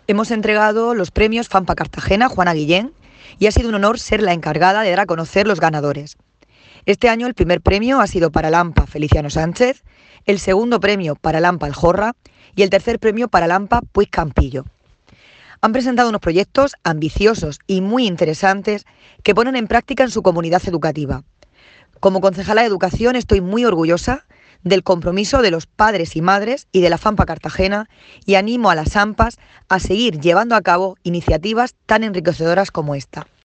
Hemos entregado los premios FAMPA Cartagena Juana Guillén y ha sido un honor ser la encargada de dar a conocer los ganadores. Este año el primer premio ha sido para Lampa Feliciano Sánchez, el segundo premio para Lampa Aljorra y el tercer premio para Lampa Puig Campillo. Han presentado unos proyectos ambiciosos y muy interesantes que ponen en práctica en su comunidad educativa. Como concejala de Educación estoy muy orgullosa del compromiso de los padres y madres y de la FAMPA Cartagena y animo a las AMPAs a seguir llevando a cabo iniciativas tan enriquecedoras como esta.